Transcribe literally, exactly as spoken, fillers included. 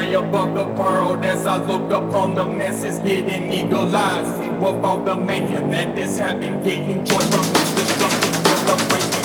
way above the world as I look upon the masses getting eagle eyes. See what all the mayhem that is happening, getting joy from the destruction, celebrating.